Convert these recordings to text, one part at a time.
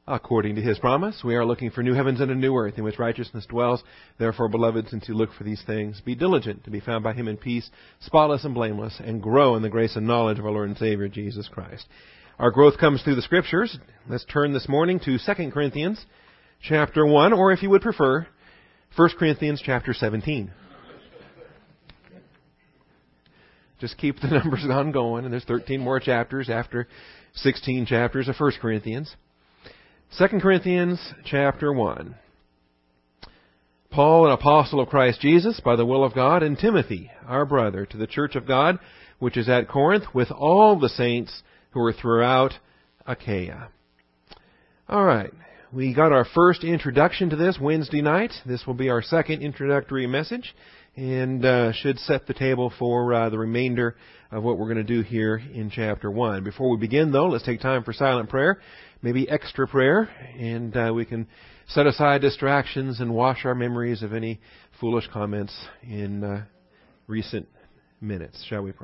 according to His promise. We are looking for new heavens and a new earth in which righteousness dwells. Therefore, beloved, since you look for these things, be diligent to be found by Him in peace, spotless and blameless, and grow in the grace and knowledge of our Lord and Savior, Jesus Christ. Our growth comes through the Scriptures. Let's turn this morning to 2 Corinthians chapter 1, or if you would prefer, 1 Corinthians chapter 17. Just keep the numbers on going, and there's 13 more chapters after 16 chapters of 1 Corinthians. 2 Corinthians chapter 1. Paul, an apostle of Christ Jesus, by the will of God, and Timothy, our brother, to the church of God, which is at Corinth, with all the saints who are throughout Achaia. All right. We got our first introduction to this Wednesday night. This will be our second introductory message, and should set the table for the remainder of what we're going to do here in chapter 1. Before we begin, though, let's take time for silent prayer, maybe extra prayer, and we can set aside distractions and wash our memories of any foolish comments in recent minutes. Shall we pray?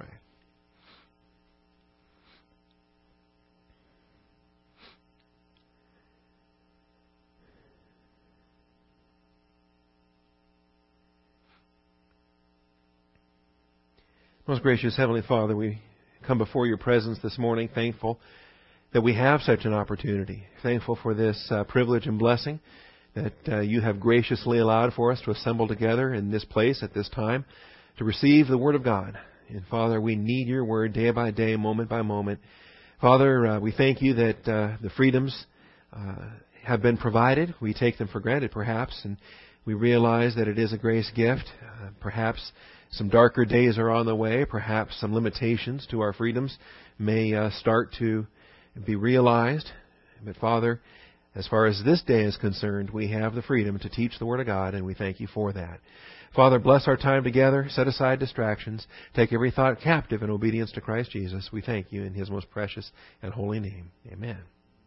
Most gracious Heavenly Father, we come before your presence this morning thankful that we have such an opportunity. Thankful for this privilege and blessing that you have graciously allowed for us to assemble together in this place at this time to receive the Word of God. And Father, we need your Word day by day, moment by moment. Father, we thank you that the freedoms have been provided. We take them for granted perhaps, and we realize that it is a grace gift. Perhaps some darker days are on the way. Perhaps some limitations to our freedoms may start to be realized. But Father, as far as this day is concerned, we have the freedom to teach the Word of God, and we thank you for that. Father, bless our time together. Set aside distractions. Take every thought captive in obedience to Christ Jesus. We thank you in His most precious and holy name. Amen.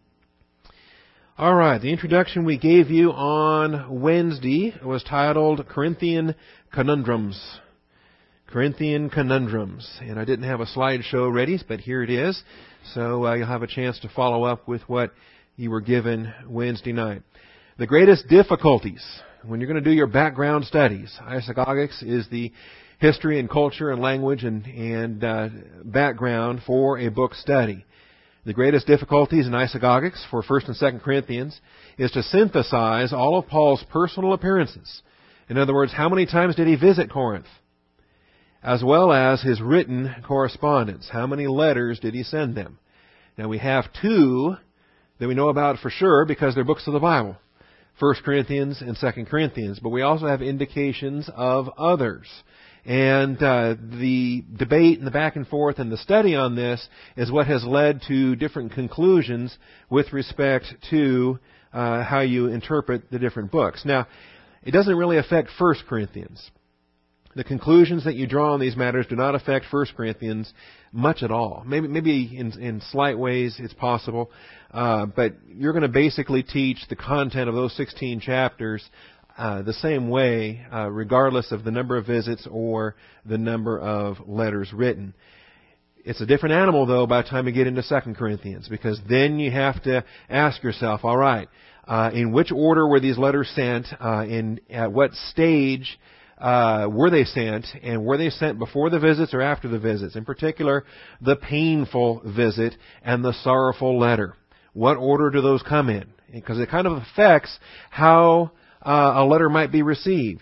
All right, the introduction we gave you on Wednesday was titled Corinthian Conundrums. Corinthian Conundrums. And I didn't have a slideshow ready, but here it is. So you'll have a chance to follow up with what you were given Wednesday night. The greatest difficulties when you're going to do your background studies. Isagogics is the history and culture and language and background for a book study. The greatest difficulties in isagogics for 1 and 2 Corinthians is to synthesize all of Paul's personal appearances. In other words, how many times did he visit Corinth? As well as his written correspondence. How many letters did he send them? Now we have two that we know about for sure because they're books of the Bible. 1 Corinthians and 2 Corinthians. But we also have indications of others. And the debate and the back and forth and the study on this is what has led to different conclusions with respect to how you interpret the different books. Now, it doesn't really affect 1 Corinthians. The conclusions that you draw on these matters do not affect 1 Corinthians much at all. Maybe in slight ways it's possible, but you're going to basically teach the content of those 16 chapters the same way, regardless of the number of visits or the number of letters written. It's a different animal, though, by the time you get into 2 Corinthians, because then you have to ask yourself, all right, in which order were these letters sent, at what stage were they sent, and were they sent before the visits or after the visits? In particular, the painful visit and the sorrowful letter. What order do those come in? Because it kind of affects how a letter might be received.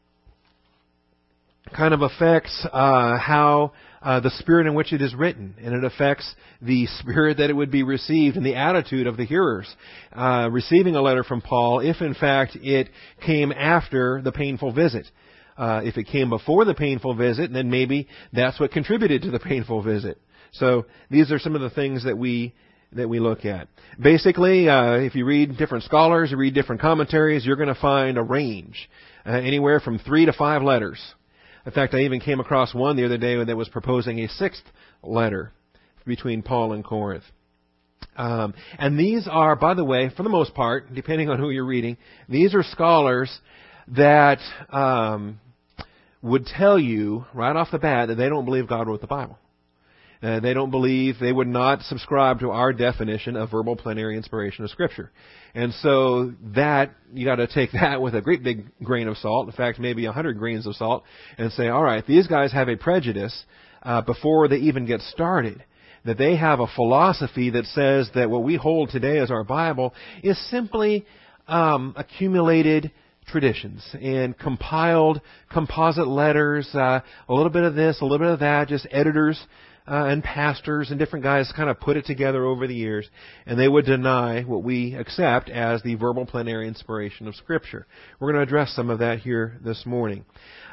It kind of affects how the spirit in which it is written, and it affects the spirit that it would be received and the attitude of the hearers receiving a letter from Paul, if in fact it came after the painful visit. If it came before the painful visit, then maybe that's what contributed to the painful visit. So these are some of the things that we look at. Basically, if you read different scholars, you read different commentaries, you're going to find a range, anywhere from 3 to 5 letters. In fact, I even came across one the other day that was proposing a 6th letter between Paul and Corinth. And these are, by the way, for the most part, depending on who you're reading, these are scholars that would tell you right off the bat that they don't believe God wrote the Bible. They don't believe, they would not subscribe to our definition of verbal plenary inspiration of Scripture. And so that, you got to take that with a great big grain of salt, in fact maybe 100 grains of salt, and say, all right, these guys have a prejudice before they even get started. That they have a philosophy that says that what we hold today as our Bible is simply accumulated traditions and compiled composite letters, a little bit of this, a little bit of that, just editors and pastors and different guys kind of put it together over the years, and they would deny what we accept as the verbal plenary inspiration of Scripture. We're going to address some of that here this morning.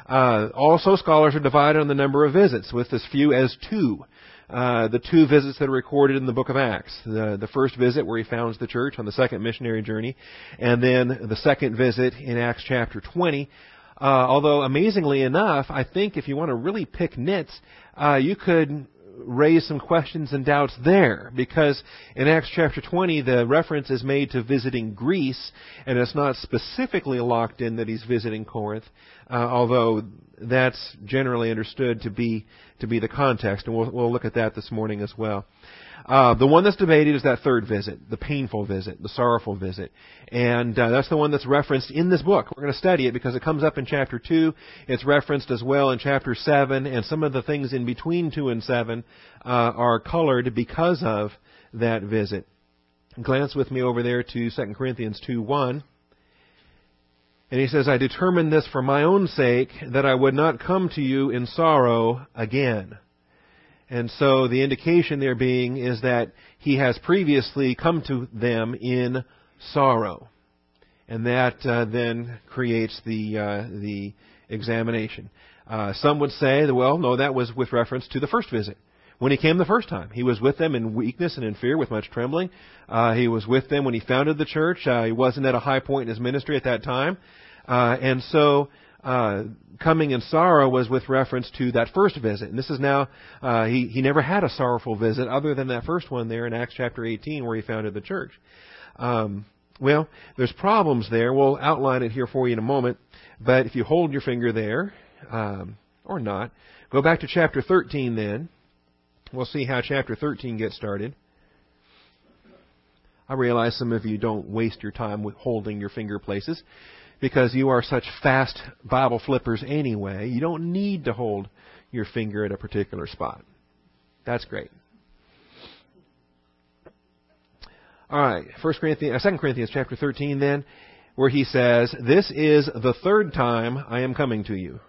Also, scholars are divided on the number of visits, with as few as 2. The 2 visits that are recorded in the book of Acts. The first visit where he founds the church on the second missionary journey, and then the second visit in Acts chapter 20. Although amazingly enough, I think if you want to really pick nits, you could raise some questions and doubts there, because in Acts chapter 20 the reference is made to visiting Greece, and it's not specifically locked in that he's visiting Corinth, although that's generally understood to be the context, and we'll look at that this morning as well. The one that's debated is that third visit, the painful visit, the sorrowful visit. And that's the one that's referenced in this book. We're going to study it because it comes up in chapter 2. It's referenced as well in chapter 7, and some of the things in between 2 and 7 are colored because of that visit. Glance with me over there to 2 Corinthians 2:1. And he says, I determined this for my own sake, that I would not come to you in sorrow again. And so the indication there being is that he has previously come to them in sorrow. And that then creates the examination. Some would say, well, no, that was with reference to the first visit. When he came the first time, he was with them in weakness and in fear with much trembling. He was with them when he founded the church. He wasn't at a high point in his ministry at that time. And so coming in sorrow was with reference to that first visit. And this is now, he never had a sorrowful visit other than that first one there in Acts chapter 18 where he founded the church. Well, there's problems there. We'll outline it here for you in a moment. But if you hold your finger there, or not, go back to chapter 13 then. We'll see how chapter 13 gets started. I realize some of you don't waste your time with holding your finger places because you are such fast Bible flippers anyway. You don't need to hold your finger at a particular spot. That's great. All right, 2 Corinthians chapter 13 then, where he says, this is the third time I am coming to you.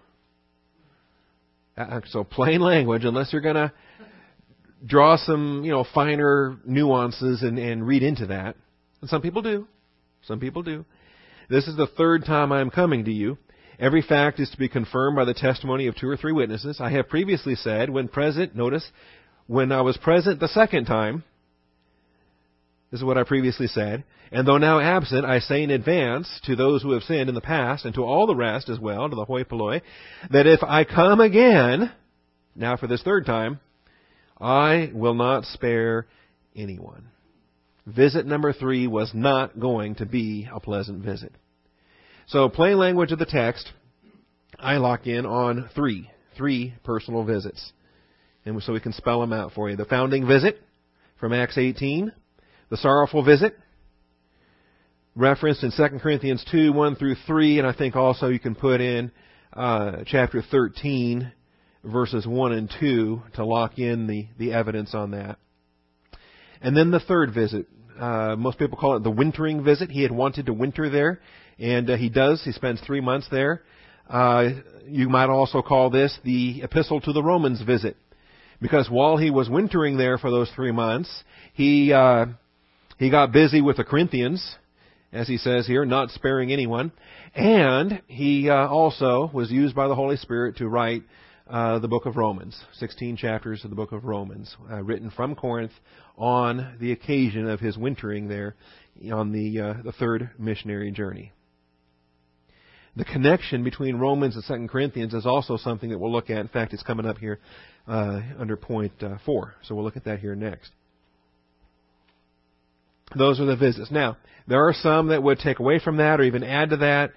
So plain language, unless you're going to draw some, finer nuances and read into that. And some people do. Some people do. This is the third time I am coming to you. Every fact is to be confirmed by the testimony of 2 or 3 witnesses. I have previously said, when I was present the second time, this is what I previously said, and though now absent, I say in advance to those who have sinned in the past, and to all the rest as well, to the hoi polloi, that if I come again, now for this third time, I will not spare anyone. Visit number 3 was not going to be a pleasant visit. So, plain language of the text, I lock in on 3 personal visits. And so we can spell them out for you. The founding visit from Acts 18, the sorrowful visit, referenced in 2 Corinthians 2, 1 through 3, and I think also you can put in chapter 13, verses 1 and 2 to lock in the evidence on that. And then the third visit. Most people call it the wintering visit. He had wanted to winter there, and he does. He spends 3 months there. You might also call this the Epistle to the Romans visit, because while he was wintering there for those 3 months, he got busy with the Corinthians, as he says here, not sparing anyone, and he also was used by the Holy Spirit to write the book of Romans, 16 chapters of the book of Romans, written from Corinth on the occasion of his wintering there on the third missionary journey. The connection between Romans and 2 Corinthians is also something that we'll look at. In fact, it's coming up here under point 4. So we'll look at that here next. Those are the visits. Now, there are some that would take away from that or even add to that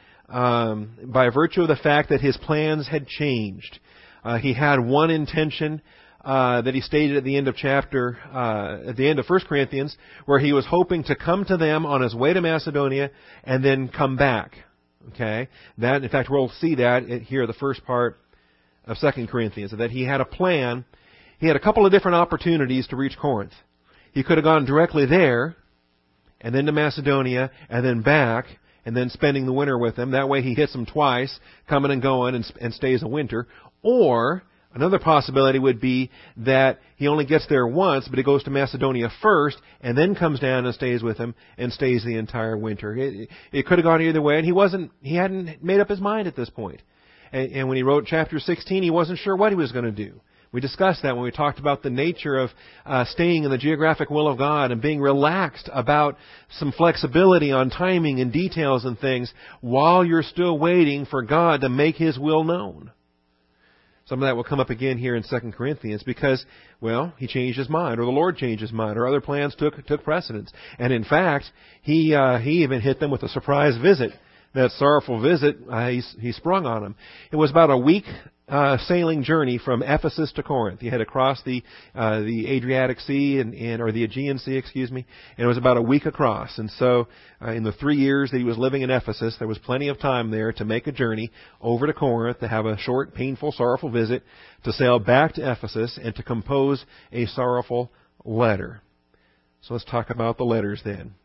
by virtue of the fact that his plans had changed. He had one intention that he stated at the end of at the end of 1 Corinthians, where he was hoping to come to them on his way to Macedonia and then come back. Okay? That, in fact, we'll see that here, the first part of 2 Corinthians, that he had a plan. He had a couple of different opportunities to reach Corinth. He could have gone directly there, and then to Macedonia, and then back, and then spending the winter with them. That way he hits them twice, coming and going, and stays a winter. Or another possibility would be that he only gets there once, but he goes to Macedonia first, and then comes down and stays with them, and stays the entire winter. It could have gone either way, and he hadn't made up his mind at this point. And when he wrote chapter 16, he wasn't sure what he was going to do. We discussed that when we talked about the nature of staying in the geographic will of God and being relaxed about some flexibility on timing and details and things while you're still waiting for God to make His will known. Some of that will come up again here in 2 Corinthians because, well, he changed his mind, or the Lord changed his mind, or other plans took precedence. And in fact, he even hit them with a surprise visit. That sorrowful visit he sprung on them. It was about a week sailing journey from Ephesus to Corinth. You had to cross the Adriatic Sea or the Aegean Sea, and it was about a week across. And so, in the 3 years that he was living in Ephesus, there was plenty of time there to make a journey over to Corinth, to have a short, painful, sorrowful visit, to sail back to Ephesus, and to compose a sorrowful letter. So let's talk about the letters then.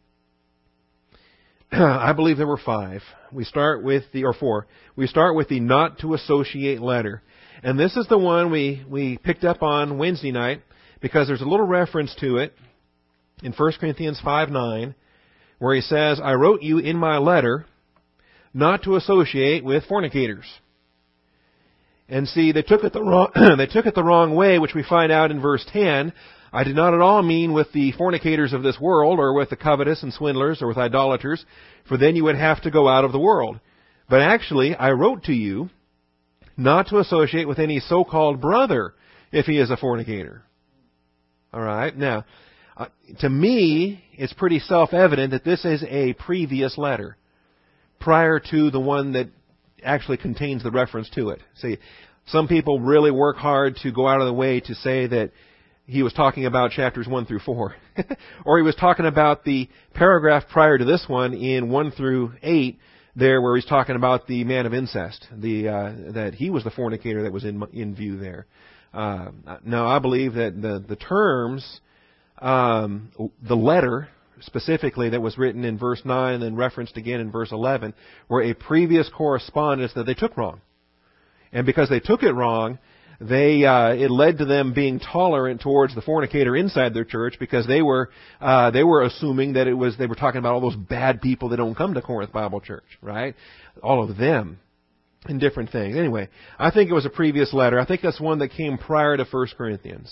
I believe there were 5. We start with four. We start with the not to associate letter. And this is the one we picked up on Wednesday night because there's a little reference to it in 1 Corinthians 5:9 where he says, I wrote you in my letter not to associate with fornicators. And see, they took it the wrong way, which we find out in verse 10. I did not at all mean with the fornicators of this world, or with the covetous and swindlers, or with idolaters, for then you would have to go out of the world. But actually, I wrote to you not to associate with any so-called brother if he is a fornicator. All right? Now, to me, it's pretty self-evident that this is a previous letter, prior to the one that actually contains the reference to it. See, some people really work hard to go out of the way to say that he was talking about chapters 1 through 4. Or he was talking about the paragraph prior to this one in 1 through 8, there where he's talking about the man of incest, that he was the fornicator that was in view there. Now, I believe that the terms, the letter specifically that was written in verse 9 and then referenced again in verse 11, were a previous correspondence that they took wrong. And because they took it wrong, it led to them being tolerant towards the fornicator inside their church because they were assuming that they were talking about all those bad people that don't come to Corinth Bible Church, right? All of them and different things. Anyway, I think it was a previous letter. I think that's one that came prior to 1 Corinthians.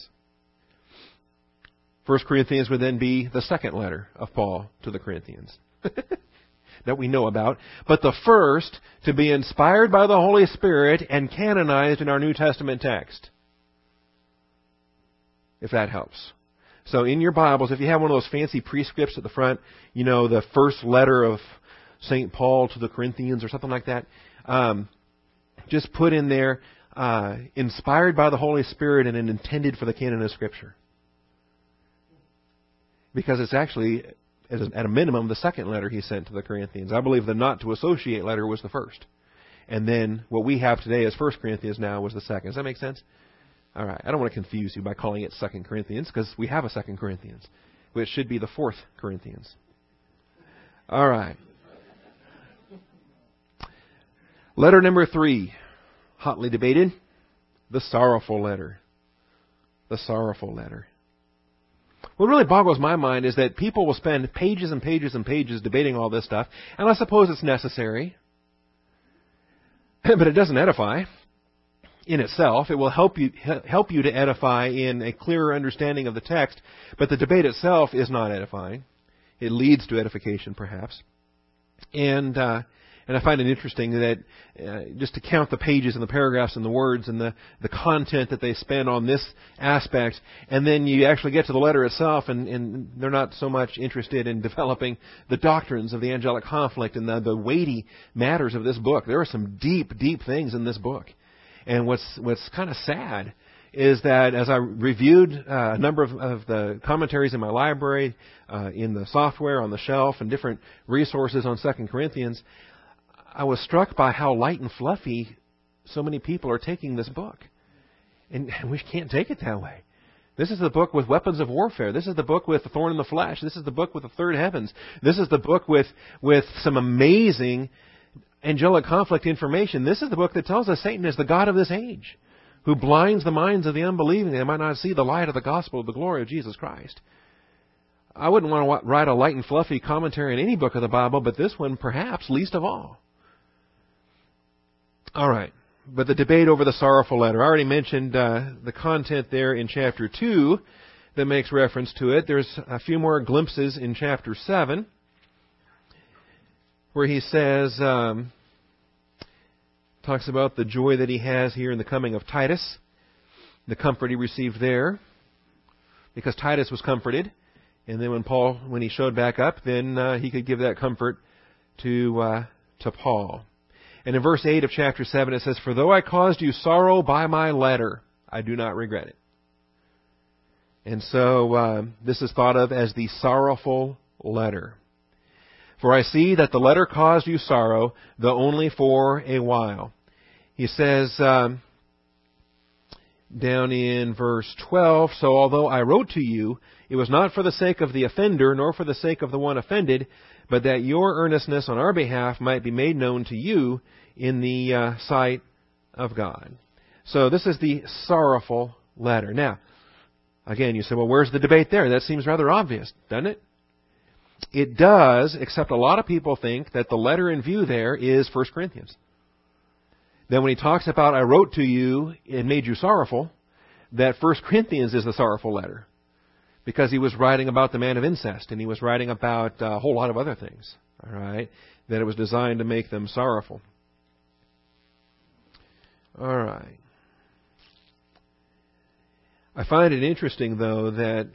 1 Corinthians would then be the second letter of Paul to the Corinthians. That we know about, but the first to be inspired by the Holy Spirit and canonized in our New Testament text. If that helps. So in your Bibles, if you have one of those fancy prescripts at the front, the first letter of St. Paul to the Corinthians or something like that, just put in there, inspired by the Holy Spirit and intended for the canon of Scripture. Because it's actually, at a minimum, the second letter he sent to the Corinthians. I believe the not to associate letter was the first. And then what we have today as 1 Corinthians now was the second. Does that make sense? All right. I don't want to confuse you by calling it 2 Corinthians because we have a 2 Corinthians, which should be the 4th Corinthians. All right. Letter number 3, hotly debated, the sorrowful letter. The sorrowful letter. What really boggles my mind is that people will spend pages and pages and pages debating all this stuff, and I suppose it's necessary. But it doesn't edify in itself. It will help you to edify in a clearer understanding of the text, but the debate itself is not edifying. It leads to edification, perhaps. And I find it interesting that just to count the pages and the paragraphs and the words and the content that they spend on this aspect, and then you actually get to the letter itself, and they're not so much interested in developing the doctrines of the angelic conflict and the weighty matters of this book. There are some deep, deep things in this book. And what's kind of sad is that as I reviewed a number of the commentaries in my library, in the software on the shelf, and different resources on 2 Corinthians, I was struck by how light and fluffy so many people are taking this book. And we can't take it that way. This is the book with weapons of warfare. This is the book with the thorn in the flesh. This is the book with the third heavens. This is the book with some amazing angelic conflict information. This is the book that tells us Satan is the god of this age, who blinds the minds of the unbelieving that they might not see the light of the gospel of the glory of Jesus Christ. I wouldn't want to write a light and fluffy commentary on any book of the Bible, but this one perhaps least of all. All right. But the debate over the sorrowful letter. I already mentioned the content there in chapter 2 that makes reference to it. There's a few more glimpses in chapter 7 where he says, talks about the joy that he has here in the coming of Titus, the comfort he received there, because Titus was comforted. And then when he showed back up, then he could give that comfort to Paul. And in verse 8 of chapter 7 it says, "For though I caused you sorrow by my letter, I do not regret it." And so this is thought of as the sorrowful letter. "For I see that the letter caused you sorrow, though only for a while." He says down in verse 12, "So although I wrote to you, it was not for the sake of the offender, nor for the sake of the one offended, but that your earnestness on our behalf might be made known to you in the sight of God." So this is the sorrowful letter. Now, again, you say, well, where's the debate there? That seems rather obvious, doesn't it? It does, except a lot of people think that the letter in view there is 1 Corinthians. Then when he talks about, "I wrote to you, it made you sorrowful," that 1 Corinthians is the sorrowful letter. Because he was writing about the man of incest, and he was writing about a whole lot of other things, all right, that it was designed to make them sorrowful. All right. I find it interesting, though, that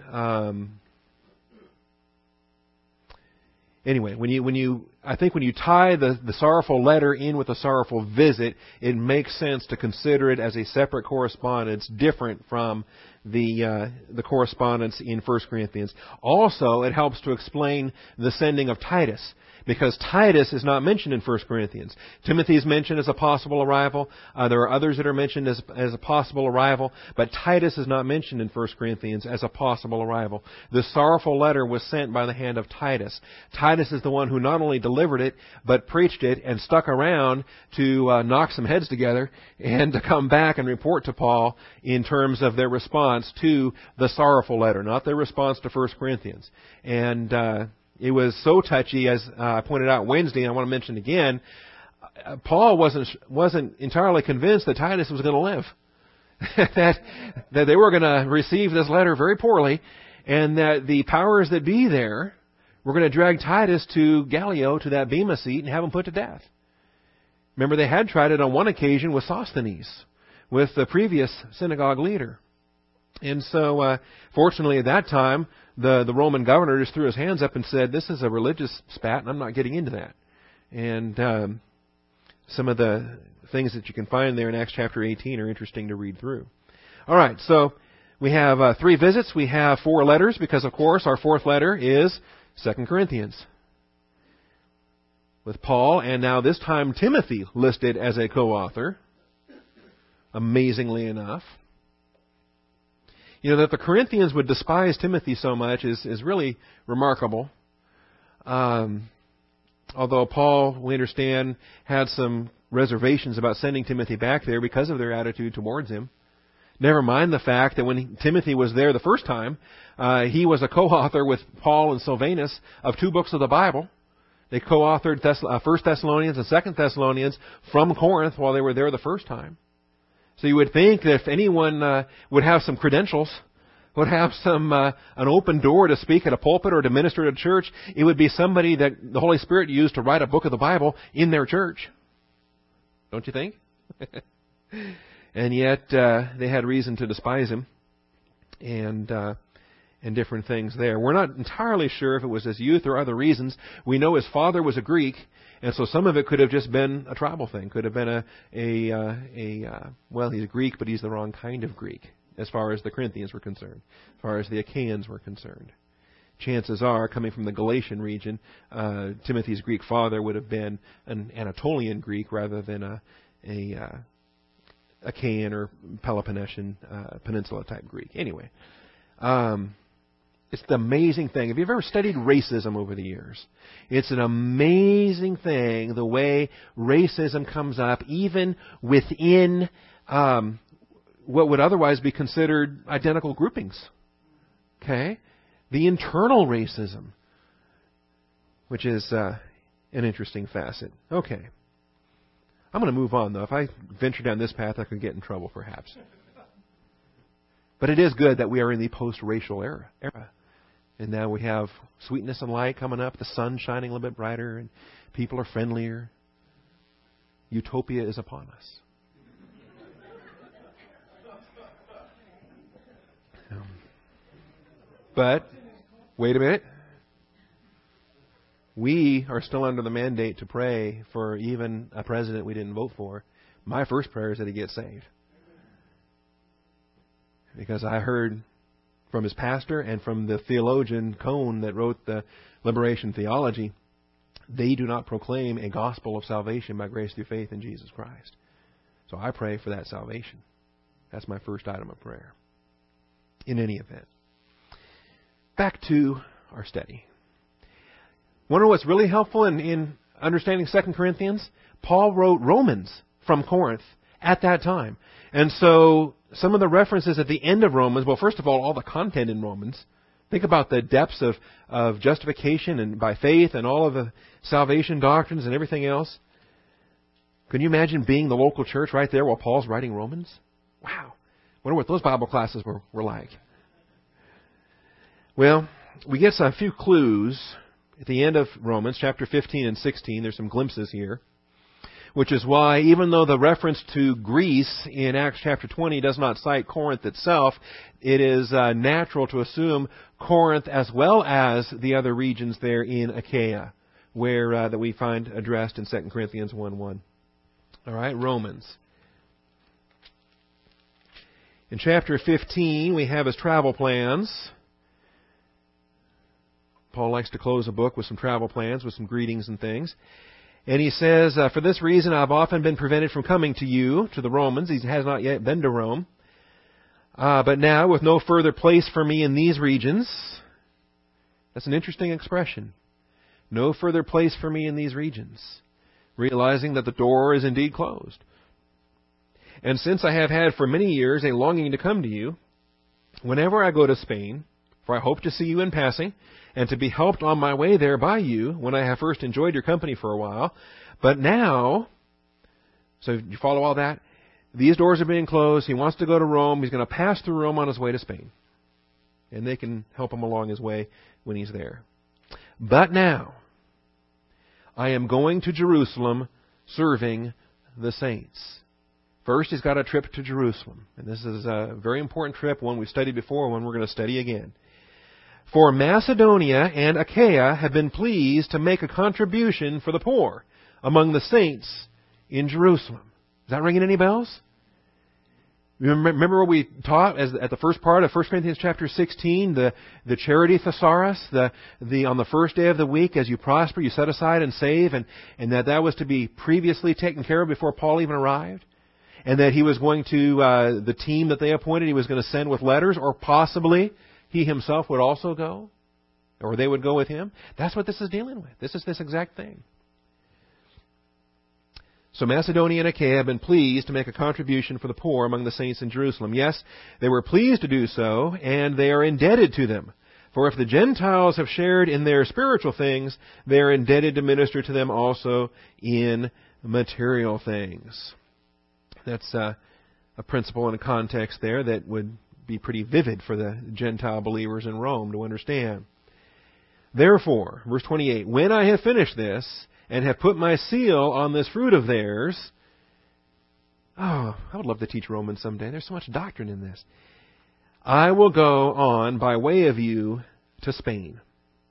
anyway, when you tie the sorrowful letter in with the sorrowful visit, it makes sense to consider it as a separate correspondence, different from the correspondence in 1 Corinthians. Also, it helps to explain the sending of Titus, because Titus is not mentioned in 1 Corinthians. Timothy is mentioned as a possible arrival. There are others that are mentioned as a possible arrival, but Titus is not mentioned in 1 Corinthians as a possible arrival. The sorrowful letter was sent by the hand of Titus. Titus is the one who not only delivered it, but preached it and stuck around to knock some heads together and to come back and report to Paul in terms of their response to the sorrowful letter, not their response to 1 Corinthians. And it was so touchy, as I pointed out Wednesday, and I want to mention again, Paul wasn't entirely convinced that Titus was going to live. that they were going to receive this letter very poorly, and that the powers that be there were going to drag Titus to Gallio, to that bema seat, and have him put to death. Remember, they had tried it on one occasion with Sosthenes, with the previous synagogue leader. And so, fortunately at that time, the Roman governor just threw his hands up and said, "This is a religious spat, and I'm not getting into that." And some of the things that you can find there in Acts chapter 18 are interesting to read through. All right, so we have 3 visits. We have 4 letters, because, of course, our 4th letter is 2 Corinthians, with Paul, and now this time Timothy listed as a co-author, amazingly enough. You know, that the Corinthians would despise Timothy so much is really remarkable. Although Paul, we understand, had some reservations about sending Timothy back there because of their attitude towards him. Never mind the fact that when Timothy was there the first time, he was a co-author with Paul and Silvanus of 2 books of the Bible. They co-authored 1 Thessalonians and 2 Thessalonians from Corinth while they were there the first time. So you would think that if anyone would have some credentials, would have some an open door to speak at a pulpit or to minister at a church, it would be somebody that the Holy Spirit used to write a book of the Bible in their church. Don't you think? And yet they had reason to despise him, and different things there. We're not entirely sure if it was his youth or other reasons. We know his father was a Greek, and so some of it could have just been a tribal thing. Could have been well, he's a Greek, but he's the wrong kind of Greek. as far as the Corinthians were concerned, as far as the Achaeans were concerned. Chances are, coming from the Galatian region, Timothy's Greek father would have been an Anatolian Greek rather than a Achaean or Peloponnesian peninsula type Greek. Anyway, it's the amazing thing. Have you ever studied racism over the years? It's an amazing thing the way racism comes up even within what would otherwise be considered identical groupings. Okay? The internal racism, which is an interesting facet. Okay. I'm going to move on, though. If I venture down this path, I could get in trouble, perhaps. But it is good that we are in the post-racial era. And now we have sweetness and light coming up, the sun shining a little bit brighter, and people are friendlier. Utopia is upon us. But, wait a minute. We are still under the mandate to pray for even a president we didn't vote for. My first prayer is that he gets saved. Because I heard from his pastor and from the theologian Cone that wrote the Liberation Theology, they do not proclaim a gospel of salvation by grace through faith in Jesus Christ. So I pray for that salvation. That's my first item of prayer. In any event. Back to our study. Wonder what's really helpful in understanding 2 Corinthians? Paul wrote Romans from Corinth at that time. And so some of the references at the end of Romans, well, first of all the content in Romans. Think about the depths of justification and by faith and all of the salvation doctrines and everything else. Can you imagine being the local church right there while Paul's writing Romans? Wow. Wonder what those Bible classes were like. Well, we get a few clues at the end of Romans, chapter 15 and 16. There's some glimpses here. Which is why, even though the reference to Greece in Acts chapter 20 does not cite Corinth itself, it is natural to assume Corinth as well as the other regions there in Achaia, where that we find addressed in 2 Corinthians 1:1. All right, Romans. In chapter 15, we have his travel plans. Paul likes to close a book with some travel plans, with some greetings and things. And he says, for this reason I've often been prevented from coming to you, to the Romans. He has not yet been to Rome. But now, with no further place for me in these regions. That's an interesting expression. No further place for me in these regions. Realizing that the door is indeed closed. And since I have had for many years a longing to come to you, whenever I go to Spain, for I hope to see you in passing, and to be helped on my way there by you when I have first enjoyed your company for a while. But now, so you follow all that? These doors are being closed. He wants to go to Rome. He's going to pass through Rome on his way to Spain. And they can help him along his way when he's there. But now, I am going to Jerusalem serving the saints. First, he's got a trip to Jerusalem. And this is a very important trip, one we studied before, one we're going to study again. For Macedonia and Achaia have been pleased to make a contribution for the poor among the saints in Jerusalem. Is that ringing any bells? Remember what we taught at the first part of 1 Corinthians chapter 16, the charity thesaurus, on the first day of the week, as you prosper, you set aside and save, and that was to be previously taken care of before Paul even arrived? And that he was going to, the team that they appointed, he was going to send with letters, or possibly he himself would also go, or they would go with him. That's what this is dealing with. This is this exact thing. So Macedonia and Achaia have been pleased to make a contribution for the poor among the saints in Jerusalem. Yes, they were pleased to do so, and they are indebted to them. For if the Gentiles have shared in their spiritual things, they are indebted to minister to them also in material things. That's a principle and a context there that would be pretty vivid for the Gentile believers in Rome to understand. Therefore, verse 28, when I have finished this and have put my seal on this fruit of theirs, I would love to teach Romans someday. There's so much doctrine in this. I will go on by way of you to Spain.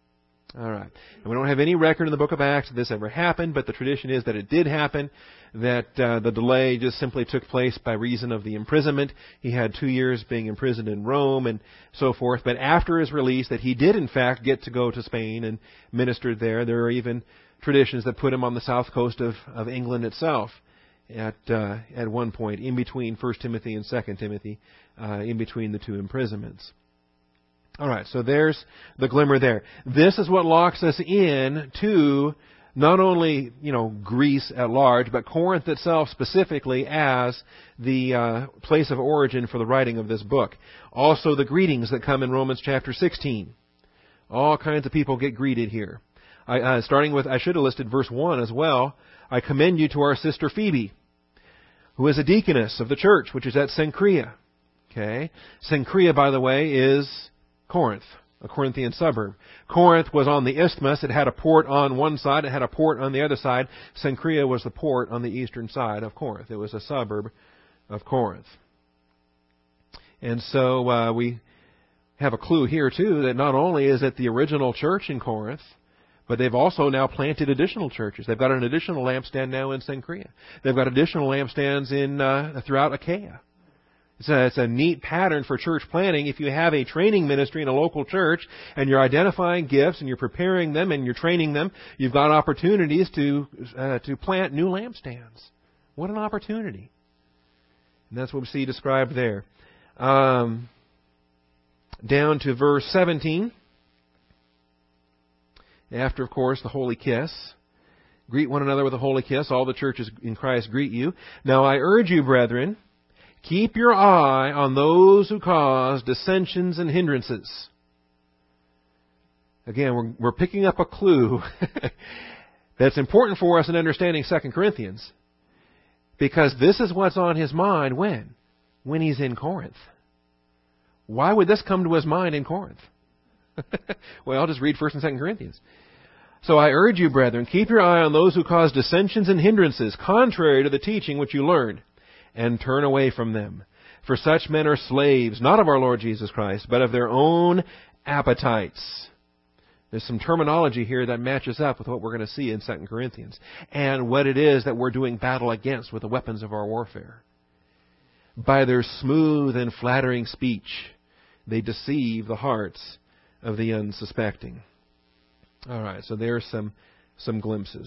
All right. And we don't have any record in the book of Acts that this ever happened, but the tradition is that it did happen, that the delay just simply took place by reason of the imprisonment. He had 2 years being imprisoned in Rome and so forth. But after his release, that he did in fact get to go to Spain and ministered there. There are even traditions that put him on the south coast of England itself at one point, in between 1 Timothy and 2 Timothy, in between the two imprisonments. All right, so there's the glimmer there. This is what locks us in to not only, Greece at large, but Corinth itself specifically as the place of origin for the writing of this book. Also the greetings that come in Romans chapter 16. All kinds of people get greeted here. Starting with, I should have listed verse 1 as well. I commend you to our sister Phoebe, who is a deaconess of the church, which is at Cenchrea. Okay? Cenchrea, by the way, is Corinth, a Corinthian suburb. Corinth was on the isthmus. It had a port on one side. It had a port on the other side. Cenchrea was the port on the eastern side of Corinth. It was a suburb of Corinth. And so we have a clue here, too, that not only is it the original church in Corinth, but they've also now planted additional churches. They've got an additional lampstand now in Cenchrea. They've got additional lampstands throughout Achaia. It's a neat pattern for church planting. If you have a training ministry in a local church and you're identifying gifts and you're preparing them and you're training them, you've got opportunities to plant new lampstands. What an opportunity. And that's what we see described there. Down to verse 17. After, of course, the holy kiss. Greet one another with a holy kiss. All the churches in Christ greet you. Now I urge you, brethren, keep your eye on those who cause dissensions and hindrances. Again, we're picking up a clue that's important for us in understanding 2 Corinthians. Because this is what's on his mind when? When he's in Corinth. Why would this come to his mind in Corinth? Well, I'll just read 1 and 2 Corinthians. So I urge you, brethren, keep your eye on those who cause dissensions and hindrances, contrary to the teaching which you learned, and turn away from them. For such men are slaves, not of our Lord Jesus Christ, but of their own appetites. There's some terminology here that matches up with what we're going to see in 2 Corinthians, and what it is that we're doing battle against with the weapons of our warfare. By their smooth and flattering speech, they deceive the hearts of the unsuspecting. All right, so there's some glimpses.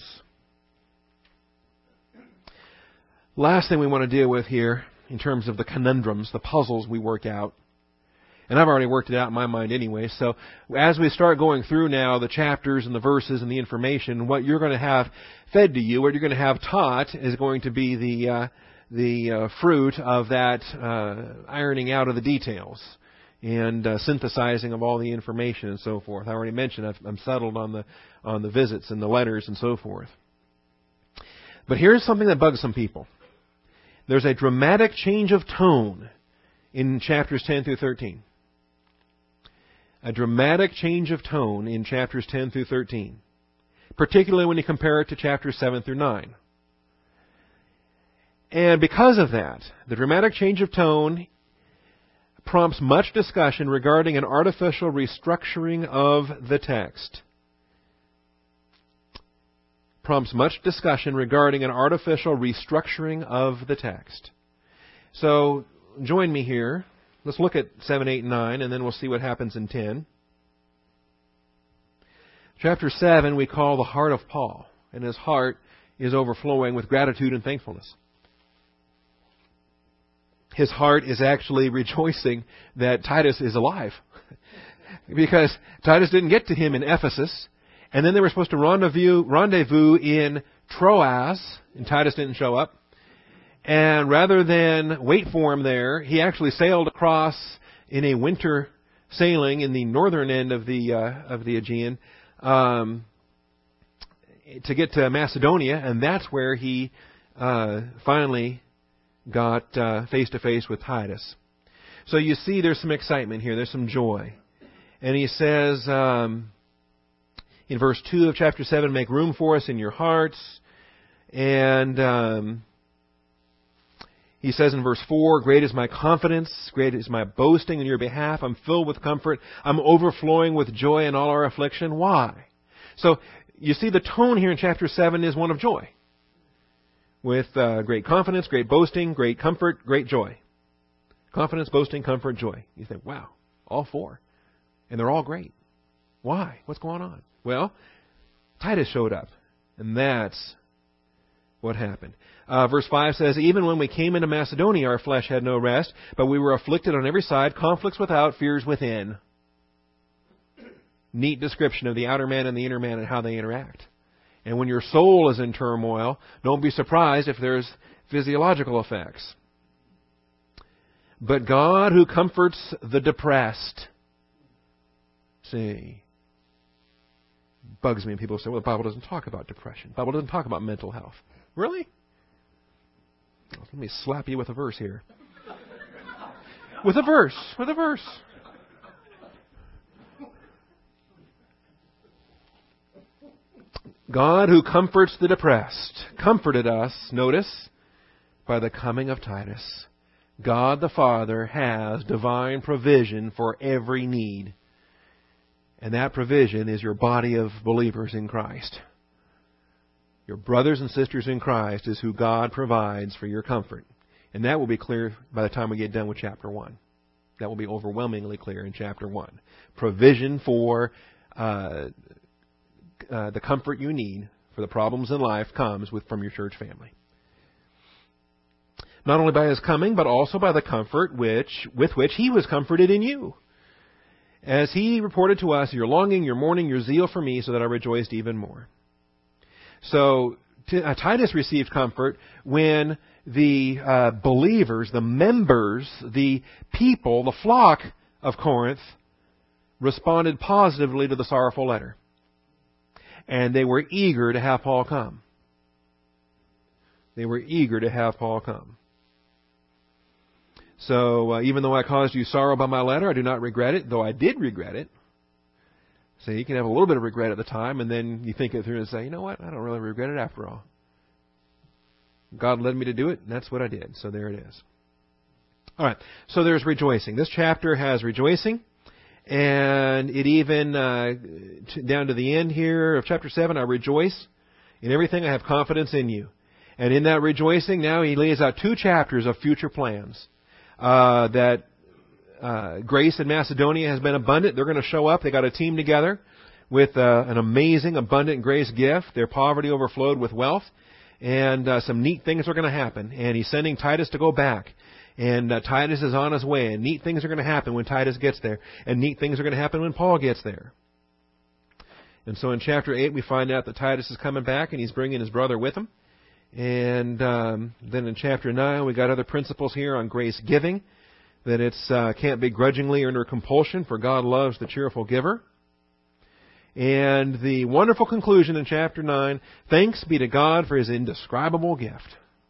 Last thing we want to deal with here in terms of the conundrums, the puzzles we work out. And I've already worked it out in my mind anyway. So as we start going through now the chapters and the verses and the information, what you're going to have fed to you, what you're going to have taught, is going to be the fruit of that ironing out of the details and synthesizing of all the information and so forth. I already mentioned I'm settled on the visits and the letters and so forth. But here's something that bugs some people. There's a dramatic change of tone in chapters 10 through 13. A dramatic change of tone in chapters 10 through 13. Particularly when you compare it to chapters 7 through 9. And because of that, the dramatic change of tone prompts much discussion regarding an artificial restructuring of the text. Prompts much discussion regarding an artificial restructuring of the text. So, join me here. Let's look at 7, 8, and 9, and then we'll see what happens in 10. Chapter 7 we call the heart of Paul, and his heart is overflowing with gratitude and thankfulness. His heart is actually rejoicing that Titus is alive. Because Titus didn't get to him in Ephesus. And then they were supposed to rendezvous in Troas, and Titus didn't show up. And rather than wait for him there, he actually sailed across in a winter sailing in the northern end of the Aegean to get to Macedonia, and that's where he finally got face to face with Titus. So you see there's some excitement here, there's some joy. And he says in verse 2 of chapter 7, make room for us in your hearts. And he says in verse 4, great is my confidence, great is my boasting in your behalf. I'm filled with comfort. I'm overflowing with joy in all our affliction. Why? So you see the tone here in chapter 7 is one of joy. With great confidence, great boasting, great comfort, great joy. Confidence, boasting, comfort, joy. You think, wow, all four. And they're all great. Why? What's going on? Well, Titus showed up. And that's what happened. Verse 5 says, even when we came into Macedonia, our flesh had no rest, but we were afflicted on every side, conflicts without, fears within. Neat description of the outer man and the inner man and how they interact. And when your soul is in turmoil, don't be surprised if there's physiological effects. But God who comforts the depressed. See, bugs me when people say, well, the Bible doesn't talk about depression. The Bible doesn't talk about mental health. Really? Let me slap you with a verse here. With a verse. God who comforts the depressed comforted us, notice, by the coming of Titus. God the Father has divine provision for every need. And that provision is your body of believers in Christ. Your brothers and sisters in Christ is who God provides for your comfort. And that will be clear by the time we get done with chapter 1. That will be overwhelmingly clear in chapter 1. Provision for the comfort you need for the problems in life comes from your church family. Not only by His coming, but also by the comfort with which He was comforted in you. As He reported to us, your longing, your mourning, your zeal for me, so that I rejoiced even more. So Titus received comfort when the believers, the members, the people, the flock of Corinth responded positively to the sorrowful letter. And they were eager to have Paul come. So even though I caused you sorrow by my letter, I do not regret it, though I did regret it. So you can have a little bit of regret at the time, and then you think it through and say, you know what, I don't really regret it after all. God led me to do it, and that's what I did. So there it is. All right, so there's rejoicing. This chapter has rejoicing, and it even, down to the end here of chapter 7, I rejoice in everything. I have confidence in you. And in that rejoicing, now he lays out 2 chapters of future plans. That grace in Macedonia has been abundant. They're going to show up. They got a team together with an amazing, abundant grace gift. Their poverty overflowed with wealth. And some neat things are going to happen. And he's sending Titus to go back. And Titus is on his way. And neat things are going to happen when Titus gets there. And neat things are going to happen when Paul gets there. And so in chapter 8, we find out that Titus is coming back, and he's bringing his brother with him. And then in chapter 9, we got other principles here on grace giving. That it's can't be grudgingly or under compulsion, for God loves the cheerful giver. And the wonderful conclusion in chapter 9, thanks be to God for His indescribable gift.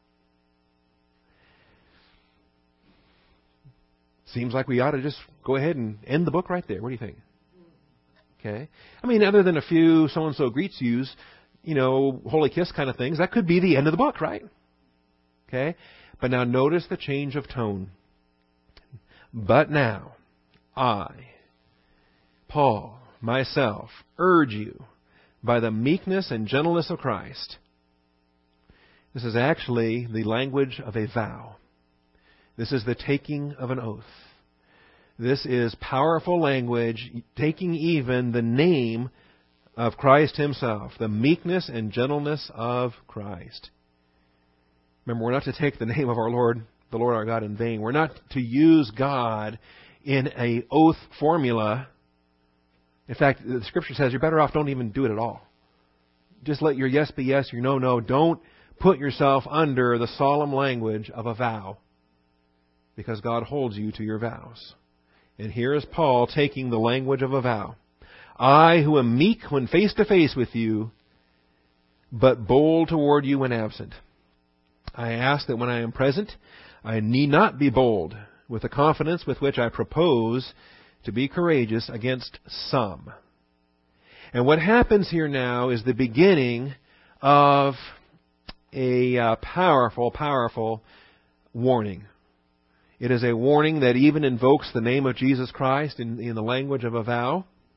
Seems like we ought to just go ahead and end the book right there. What do you think? Okay. I mean, other than a few so-and-so greets yous, holy kiss kind of things, that could be the end of the book, right? Okay. But now notice the change of tone. But now, I, Paul, myself, urge you by the meekness and gentleness of Christ. This is actually the language of a vow. This is the taking of an oath. This is powerful language, taking even the name of Christ Himself, the meekness and gentleness of Christ. Remember, we're not to take the name of our Lord, the Lord our God, in vain. We're not to use God in an oath formula. In fact, the Scripture says you're better off don't even do it at all. Just let your yes be yes, your no, no. Don't put yourself under the solemn language of a vow, because God holds you to your vows. And here is Paul taking the language of a vow. I, who am meek when face to face with you, but bold toward you when absent. I ask that when I am present, I need not be bold, with the confidence with which I propose to be courageous against some. And what happens here now is the beginning of a powerful, powerful warning. It is a warning that even invokes the name of Jesus Christ in the language of a vow.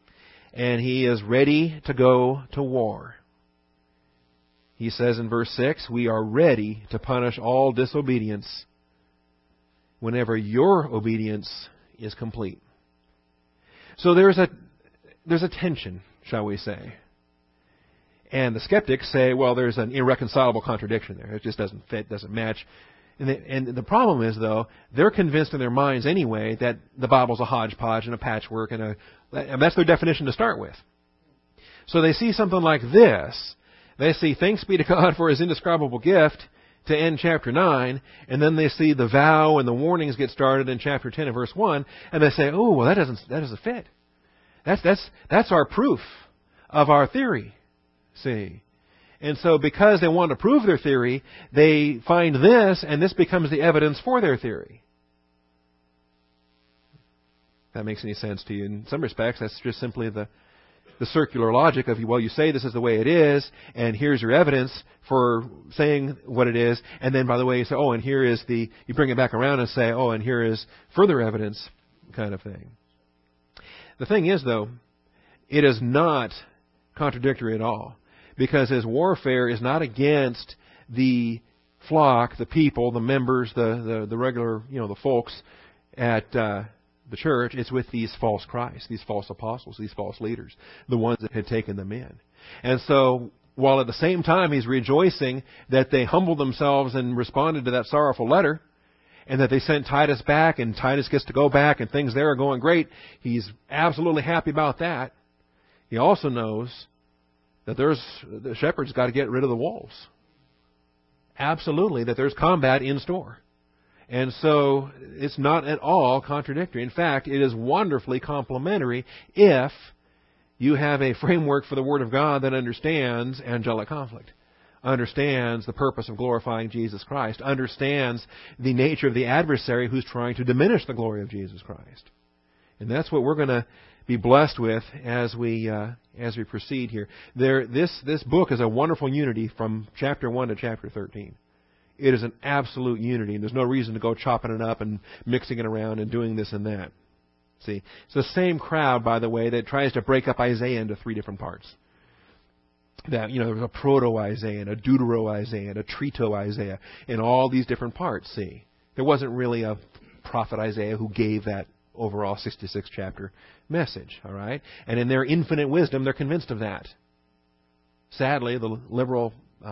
and he is ready to go to war. He says in verse 6, we are ready to punish all disobedience whenever your obedience is complete. So there's a tension, shall we say. And the skeptics say, well, there's an irreconcilable contradiction there. It just doesn't fit, doesn't match. And the problem is, though, they're convinced in their minds anyway that the Bible's a hodgepodge and a patchwork, and that's their definition to start with. So they see something like this. They see, thanks be to God for His indescribable gift, to end chapter 9, and then they see the vow and the warnings get started in chapter 10 and verse 1, and they say, oh, well, that doesn't fit. That's our proof of our theory. See? And so because they want to prove their theory, they find this, and this becomes the evidence for their theory. If that makes any sense to you. In some respects, that's just simply the circular logic of, well, you say this is the way it is, and here's your evidence for saying what it is, and then, by the way, you say, oh, and here is you bring it back around and say, oh, and here is further evidence kind of thing. The thing is, though, it is not contradictory at all. Because his warfare is not against the flock, the people, the members, the regular, the folks at the church. It's with these false Christs, these false apostles, these false leaders, the ones that had taken them in. And so, while at the same time he's rejoicing that they humbled themselves and responded to that sorrowful letter, and that they sent Titus back, and Titus gets to go back, and things there are going great, he's absolutely happy about that. He also knows that the shepherd's got to get rid of the wolves. Absolutely, that there's combat in store. And so it's not at all contradictory. In fact, it is wonderfully complementary if you have a framework for the Word of God that understands angelic conflict, understands the purpose of glorifying Jesus Christ, understands the nature of the adversary who's trying to diminish the glory of Jesus Christ. And that's what we're going to be blessed with as we proceed here. This book is a wonderful unity from chapter 1 to chapter 13. It is an absolute unity, and there's no reason to go chopping it up and mixing it around and doing this and that. See, it's the same crowd, by the way, that tries to break up Isaiah into 3 different parts. That, there's a proto-Isaiah and a deutero-Isaiah and a trito-Isaiah in all these different parts, see. There wasn't really a prophet Isaiah who gave that overall 66 chapter message, all right? And in their infinite wisdom, they're convinced of that. Sadly, the liberal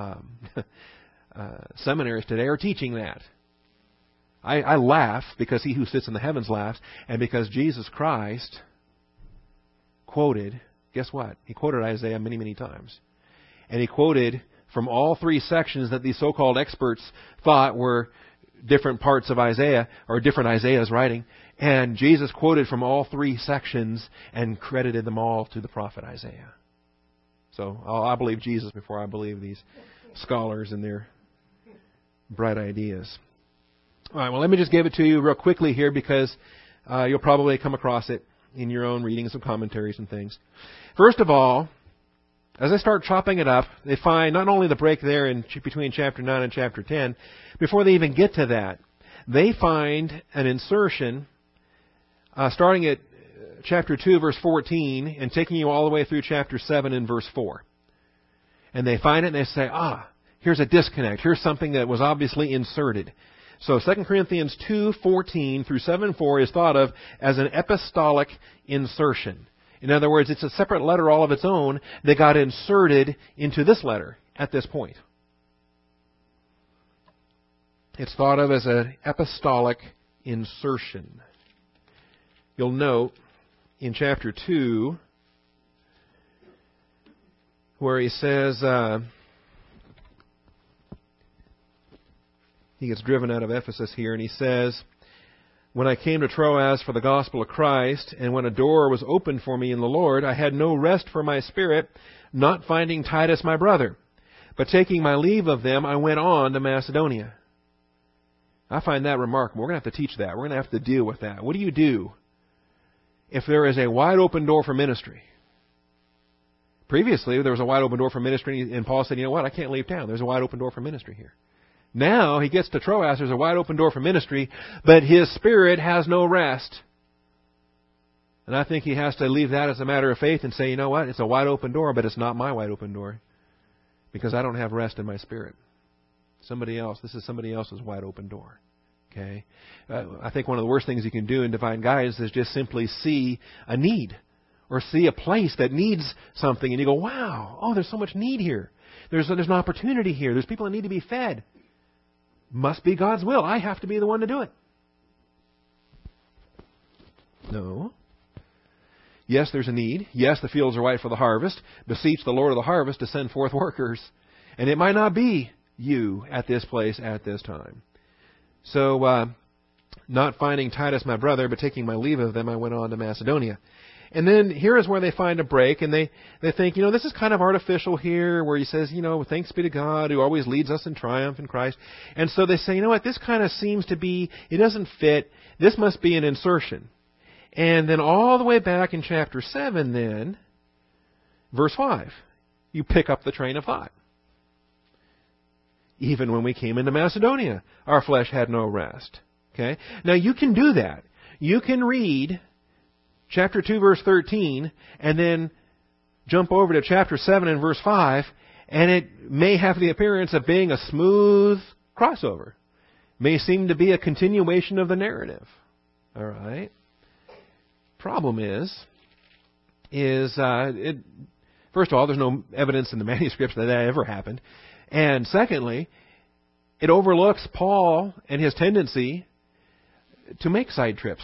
seminaries today are teaching that. I laugh because he who sits in the heavens laughs, and because Jesus Christ quoted, guess what? He quoted Isaiah many, many times. And he quoted from all 3 sections that these so-called experts thought were different parts of Isaiah, or different Isaiah's writing. And Jesus quoted from all 3 sections and credited them all to the prophet Isaiah. So I believe Jesus before I believe these scholars and their bright ideas. All right, well, let me just give it to you real quickly here because you'll probably come across it in your own readings and commentaries and things. First of all, as they start chopping it up, they find not only the break there between chapter 9 and chapter 10, before they even get to that, they find an insertion starting at chapter 2, verse 14, and taking you all the way through chapter 7 and verse 4. And they find it and they say, here's a disconnect. Here's something that was obviously inserted. So 2 Corinthians 2:14 through 7:4 is thought of as an epistolic insertion. In other words, it's a separate letter all of its own that got inserted into this letter at this point. It's thought of as an apostolic insertion. You'll note in chapter 2 where he says, he gets driven out of Ephesus here, and he says, when I came to Troas for the gospel of Christ, and when a door was opened for me in the Lord, I had no rest for my spirit, not finding Titus my brother. But taking my leave of them, I went on to Macedonia. I find that remarkable. We're going to have to teach that. We're going to have to deal with that. What do you do if there is a wide open door for ministry? Previously, there was a wide open door for ministry, and Paul said, you know what, I can't leave town. There's a wide open door for ministry here. Now, he gets to Troas, there's a wide open door for ministry, but his spirit has no rest. And I think he has to leave that as a matter of faith and say, you know what, it's a wide open door, but it's not my wide open door. Because I don't have rest in my spirit. This is somebody else's wide open door. Okay? I think one of the worst things you can do in divine guidance is just simply see a need. Or see a place that needs something and you go, wow, oh, there's so much need here. There's an opportunity here. There's people that need to be fed. Must be God's will. I have to be the one to do it. No. Yes, there's a need. Yes, the fields are white for the harvest. Beseech the Lord of the harvest to send forth workers. And it might not be you at this place at this time. So, not finding Titus my brother, but taking my leave of them, I went on to Macedonia. And then here is where they find a break, and they think, this is kind of artificial here, where he says, thanks be to God who always leads us in triumph in Christ. And so they say, this kind of seems to be, it doesn't fit. This must be an insertion. And then all the way back in chapter 7 then, verse 5, you pick up the train of thought. Even when we came into Macedonia, our flesh had no rest. Okay? Now you can do that. You can read chapter 2, verse 13, and then jump over to chapter 7 and verse 5, and it may have the appearance of being a smooth crossover. May seem to be a continuation of the narrative. All right? Problem is first of all, there's no evidence in the manuscripts that ever happened. And secondly, it overlooks Paul and his tendency to make side trips.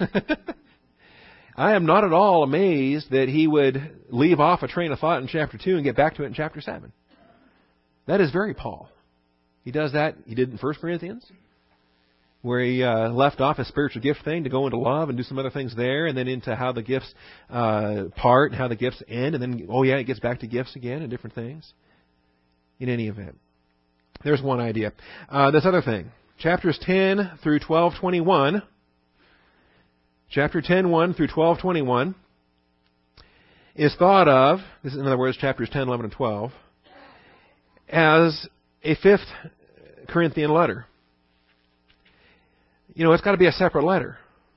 I am not at all amazed that he would leave off a train of thought in chapter 2 and get back to it in chapter 7. That is very Paul. He does that. He did in 1 Corinthians, where he left off a spiritual gift thing to go into love and do some other things there, and then into how the gifts part and how the gifts end, and then, it gets back to gifts again and different things. In any event, there's one idea. This other thing, chapters 10 through 12:21, chapter 10:1 through 12:21 is thought of, this is, in other words, chapters 10, 11, and 12, as a 5th Corinthian letter. It's got to be a separate letter.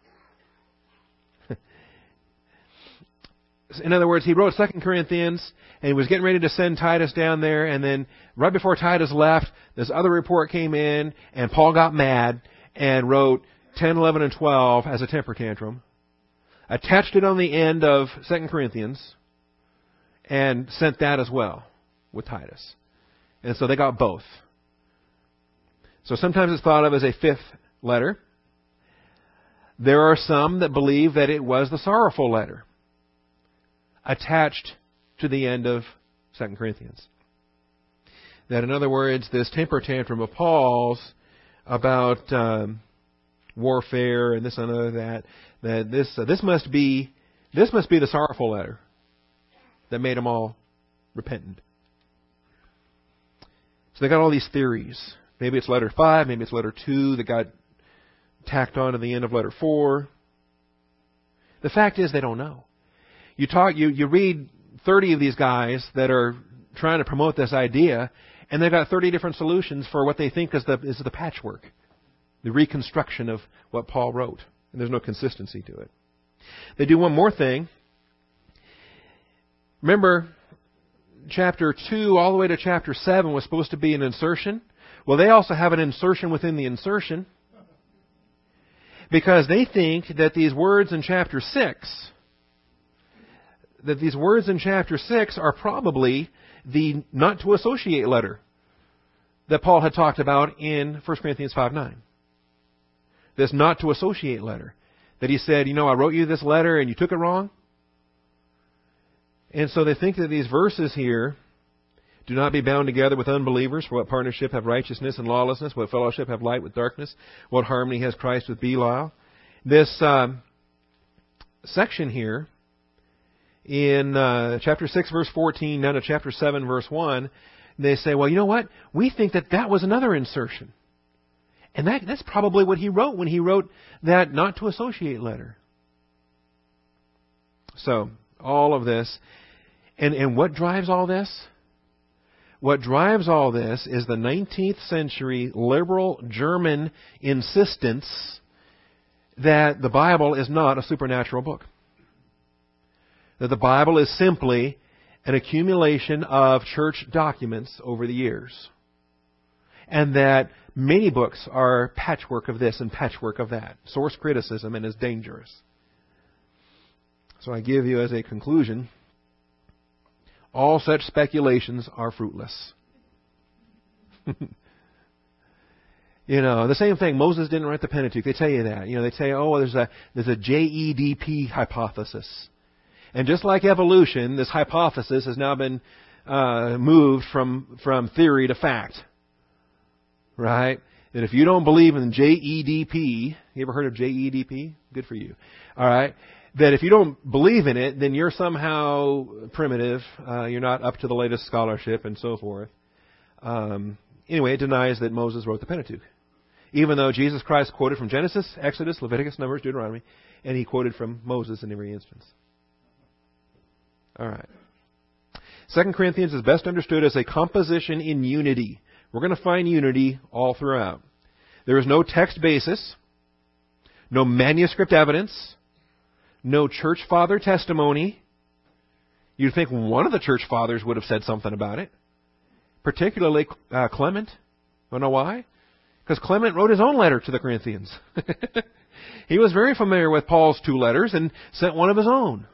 In other words, he wrote 2 Corinthians, and he was getting ready to send Titus down there, and then right before Titus left, this other report came in, and Paul got mad and wrote 10, 11, and 12 as a temper tantrum, attached it on the end of 2 Corinthians, and sent that as well with Titus. And so they got both. So sometimes it's thought of as a 5th letter. There are some that believe that it was the sorrowful letter attached to the end of 2 Corinthians. That, in other words, this temper tantrum of Paul's about warfare and this and that this must be the sorrowful letter that made them all repentant. So they got all these theories. Maybe it's letter 5, maybe it's letter 2 that got tacked on to the end of letter 4. The fact is they don't know. You read 30 of these guys that are trying to promote this idea, and they've got 30 different solutions for what they think is the patchwork, the reconstruction of what Paul wrote. And there's no consistency to it. They do one more thing. Remember, chapter 2 all the way to chapter 7 was supposed to be an insertion. Well, they also have an insertion within the insertion, because they think that these words in chapter 6 are probably the not to associate letter that Paul had talked about in 1 Corinthians 5:9. This not to associate letter. That he said, I wrote you this letter and you took it wrong. And so they think that these verses here, do not be bound together with unbelievers, for what partnership have righteousness and lawlessness? What fellowship have light with darkness? What harmony has Christ with Belial? This section here, in chapter 6, verse 14, down to chapter 7, verse 1, they say, well, you know what? We think that was another insertion. And that's probably what he wrote when he wrote that not to associate letter. So, all of this. And what drives all this? What drives all this is the 19th century liberal German insistence that the Bible is not a supernatural book. that the Bible is simply an accumulation of church documents over the years. And that many books are patchwork of this and patchwork of that. Source criticism, and is dangerous. So I give you as a conclusion, all such speculations are fruitless. The same thing. Moses didn't write the Pentateuch. They tell you that. They say, there's a JEDP hypothesis. And just like evolution, this hypothesis has now been moved from theory to fact. Right? That if you don't believe in JEDP, you ever heard of JEDP? Good for you. All right? That if you don't believe in it, then you're somehow primitive. You're not up to the latest scholarship and so forth. Anyway, it denies that Moses wrote the Pentateuch. Even though Jesus Christ quoted from Genesis, Exodus, Leviticus, Numbers, Deuteronomy, and He quoted from Moses in every instance. All right. 2 Corinthians is best understood as a composition in unity. We're going to find unity all throughout. There is no text basis, no manuscript evidence, no church father testimony. You'd think one of the church fathers would have said something about it, particularly Clement. You know why? Because Clement wrote his own letter to the Corinthians. He was very familiar with Paul's 2 letters and sent one of his own.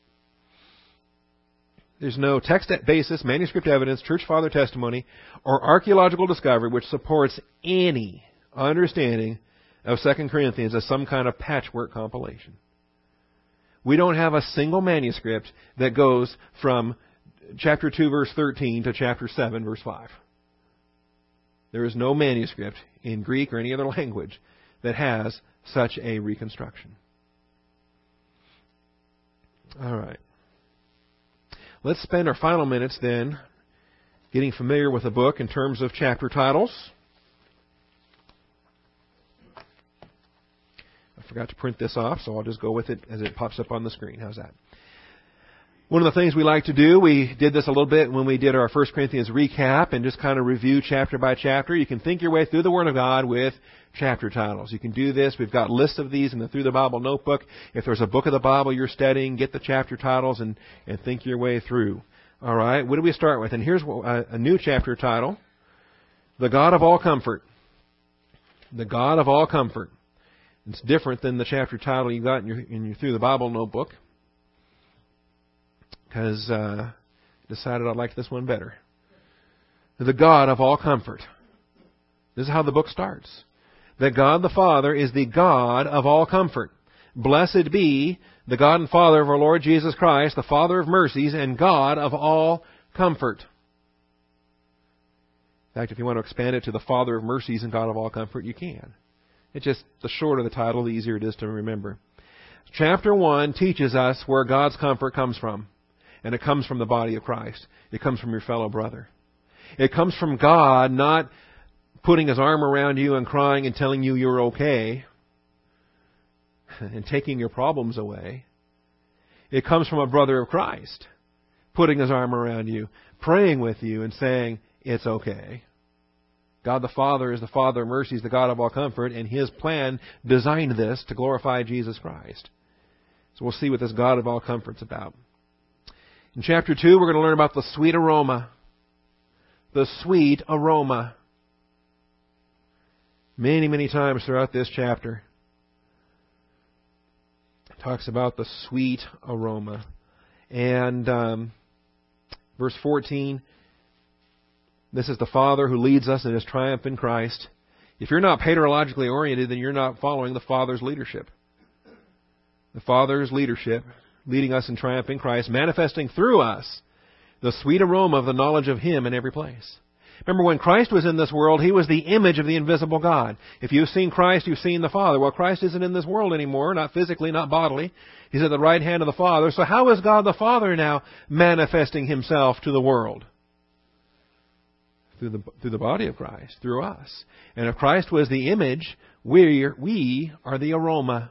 There's no text basis, manuscript evidence, church father testimony, or archaeological discovery which supports any understanding of 2 Corinthians as some kind of patchwork compilation. We don't have a single manuscript that goes from chapter 2, verse 13 to chapter 7, verse 5. There is no manuscript in Greek or any other language that has such a reconstruction. All right. Let's spend our final minutes then getting familiar with the book in terms of chapter titles. I forgot to print this off, so I'll just go with it as it pops up on the screen. How's that? One of the things we like to do, we did this a little bit when we did our 1 Corinthians recap and just kind of review chapter by chapter. You can think your way through the Word of God with chapter titles. You can do this. We've got lists of these in the Through the Bible notebook. If there's a book of the Bible you're studying, get the chapter titles and think your way through. All right, what do we start with? And here's a new chapter title, The God of All Comfort. The God of All Comfort. It's different than the chapter title you got in your Through the Bible notebook, because I decided I liked this one better. The God of all comfort. This is how the book starts. That God the Father is the God of all comfort. Blessed be the God and Father of our Lord Jesus Christ, the Father of mercies and God of all comfort. In fact, if you want to expand it to the Father of mercies and God of all comfort, you can. It's just the shorter the title, the easier it is to remember. Chapter 1 teaches us where God's comfort comes from. And it comes from the body of Christ. It comes from your fellow brother. It comes from God not putting His arm around you and crying and telling you you're okay and taking your problems away. It comes from a brother of Christ putting his arm around you, praying with you and saying, it's okay. God the Father is the Father of mercies, the God of all comfort, and His plan designed this to glorify Jesus Christ. So we'll see what this God of all comfort's about. In chapter 2, we're going to learn about the sweet aroma. The sweet aroma. Many, many times throughout this chapter, it talks about the sweet aroma. And verse 14, this is the Father who leads us in His triumph in Christ. If you're not paterologically oriented, then you're not following the Father's leadership. The Father's leadership, leading us in triumph in Christ, manifesting through us the sweet aroma of the knowledge of Him in every place. Remember, when Christ was in this world, He was the image of the invisible God. If you've seen Christ, you've seen the Father. Well, Christ isn't in this world anymore, not physically, not bodily. He's at the right hand of the Father. So how is God the Father now manifesting Himself to the world? Through the body of Christ, through us. And if Christ was the image, we are the aroma.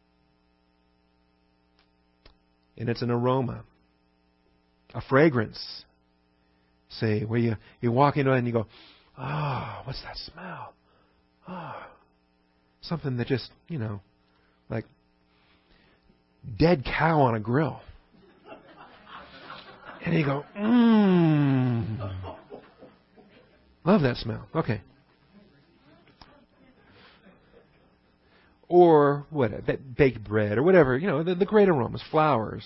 And it's an aroma, a fragrance. Say, where you walk into it and you go, what's that smell? Something that just, like dead cow on a grill. And you go, love that smell. Okay. Or what? Baked bread or whatever. The great aromas, flowers.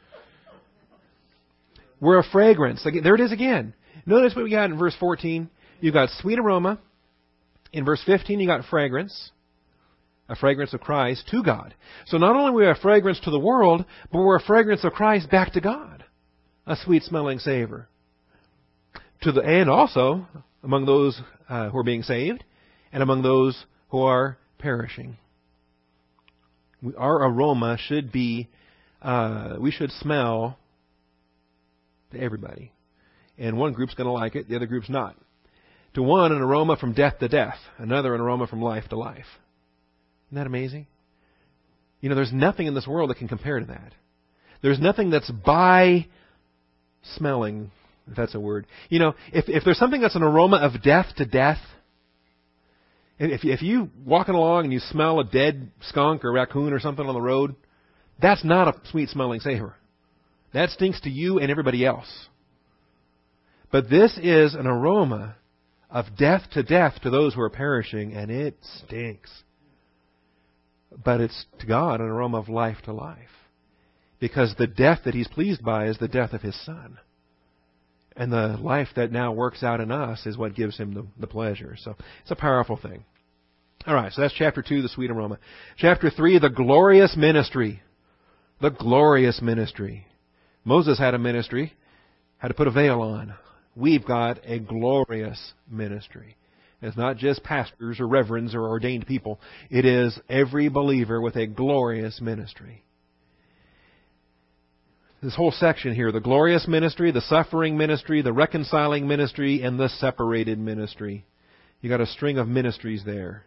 We're a fragrance. There it is again. Notice what we got in verse 14. You got sweet aroma. In verse 15, you got fragrance. A fragrance of Christ to God. So not only are we a fragrance to the world, but we're a fragrance of Christ back to God. A sweet-smelling savor. And also among those who are being saved and among those who are perishing. Our aroma should be, we should smell to everybody. And one group's going to like it, the other group's not. To one, an aroma from death to death. Another, an aroma from life to life. Isn't that amazing? There's nothing in this world that can compare to that. There's nothing that's by smelling, if that's a word. If there's something that's an aroma of death to death, if you walking along and you smell a dead skunk or raccoon or something on the road, that's not a sweet-smelling savor. That stinks to you and everybody else. But this is an aroma of death to those who are perishing, and it stinks. But it's to God an aroma of life to life. Because the death that He's pleased by is the death of His Son. And the life that now works out in us is what gives Him the pleasure. So it's a powerful thing. All right, so that's chapter 2, the sweet aroma. Chapter 3, the glorious ministry. The glorious ministry. Moses had a ministry, had to put a veil on. We've got a glorious ministry. It's not just pastors or reverends or ordained people. It is every believer with a glorious ministry. This whole section here, the glorious ministry, the suffering ministry, the reconciling ministry, and the separated ministry. You got a string of ministries there.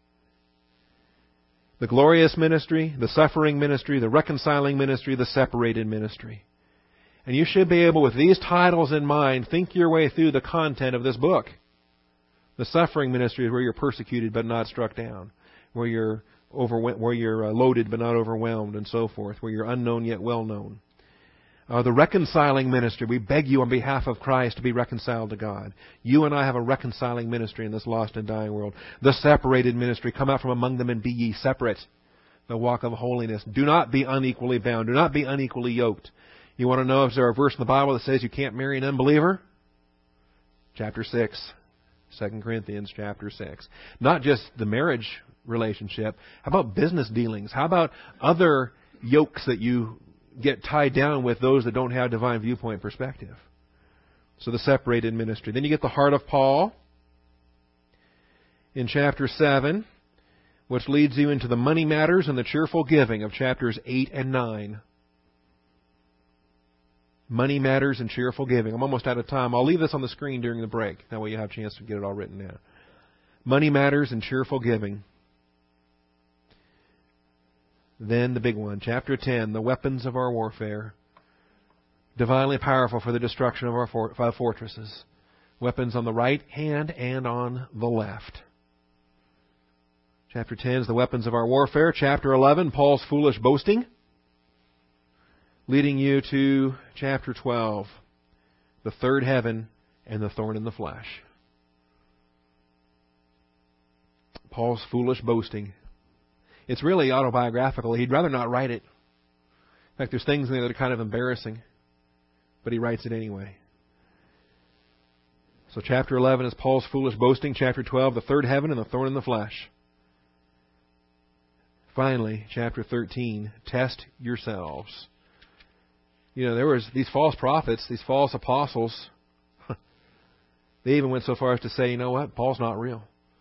The glorious ministry, the suffering ministry, the reconciling ministry, the separated ministry. And you should be able, with these titles in mind, think your way through the content of this book. The suffering ministry is where you're persecuted but not struck down, where you're loaded but not overwhelmed, and so forth, where you're unknown yet well known. The reconciling ministry, we beg you on behalf of Christ to be reconciled to God. You and I have a reconciling ministry in this lost and dying world. The separated ministry, come out from among them and be ye separate. The walk of holiness. Do not be unequally bound. Do not be unequally yoked. You want to know if there's a verse in the Bible that says you can't marry an unbeliever? Chapter 6. 2 Corinthians chapter 6. Not just the marriage relationship. How about business dealings? How about other yokes that you get tied down with those that don't have divine viewpoint perspective? So the separated ministry. Then you get the heart of Paul in chapter 7, which leads you into the money matters and the cheerful giving of chapters 8 and 9. Money matters and cheerful giving. I'm almost out of time. I'll leave this on the screen during the break. That way you have a chance to get it all written down. Money matters and cheerful giving. Then the big one, chapter 10, the weapons of our warfare. Divinely powerful for the destruction of our fortresses. Weapons on the right hand and on the left. Chapter 10 is the weapons of our warfare. Chapter 11, Paul's foolish boasting. Leading you to chapter 12, the third heaven and the thorn in the flesh. Paul's foolish boasting. It's really autobiographical. He'd rather not write it. In fact, there's things in there that are kind of embarrassing, but he writes it anyway. So chapter 11 is Paul's foolish boasting. Chapter 12, the third heaven and the thorn in the flesh. Finally, chapter 13, test yourselves. There was these false prophets, these false apostles. They even went so far as to say, you know what? Paul's not real.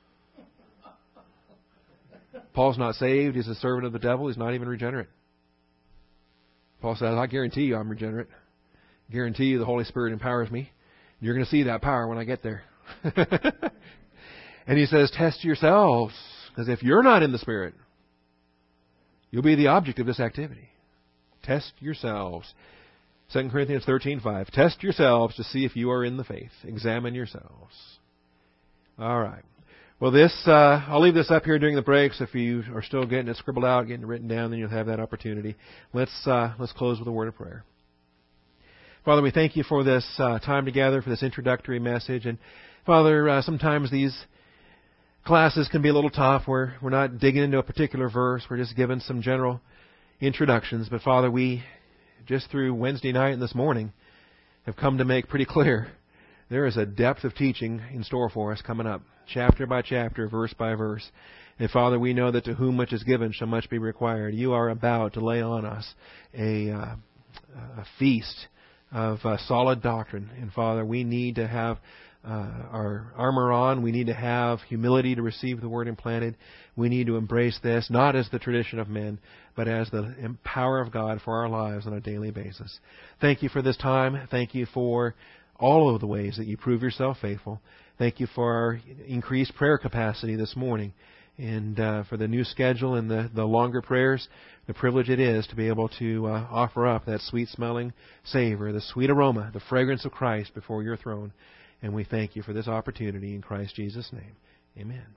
Paul's not saved. He's a servant of the devil. He's not even regenerate. Paul says, I guarantee you I'm regenerate. I guarantee you the Holy Spirit empowers me. You're going to see that power when I get there. And he says, test yourselves. Because if you're not in the Spirit, you'll be the object of this activity. Test yourselves. 2 Corinthians 13:5. Test yourselves to see if you are in the faith. Examine yourselves. All right. Well, I'll leave this up here during the breaks. If you are still getting it scribbled out, getting it written down, then you'll have that opportunity. Let's close with a word of prayer. Father, we thank you for this time together, for this introductory message. And Father, sometimes these classes can be a little tough where we're not digging into a particular verse. We're just giving some general introductions. But Father, we, just through Wednesday night and this morning, have come to make pretty clear there is a depth of teaching in store for us coming up, chapter by chapter, verse by verse. And Father, we know that to whom much is given shall much be required. You are about to lay on us a feast of solid doctrine. And Father, we need to have our armor on. We need to have humility to receive the Word implanted. We need to embrace this, not as the tradition of men, but as the power of God for our lives on a daily basis. Thank you for this time. Thank you for all of the ways that you prove yourself faithful. Thank you for our increased prayer capacity this morning, and for the new schedule and the longer prayers, the privilege it is to be able to offer up that sweet-smelling savor, the sweet aroma, the fragrance of Christ before your throne. And we thank you for this opportunity in Christ Jesus' name. Amen.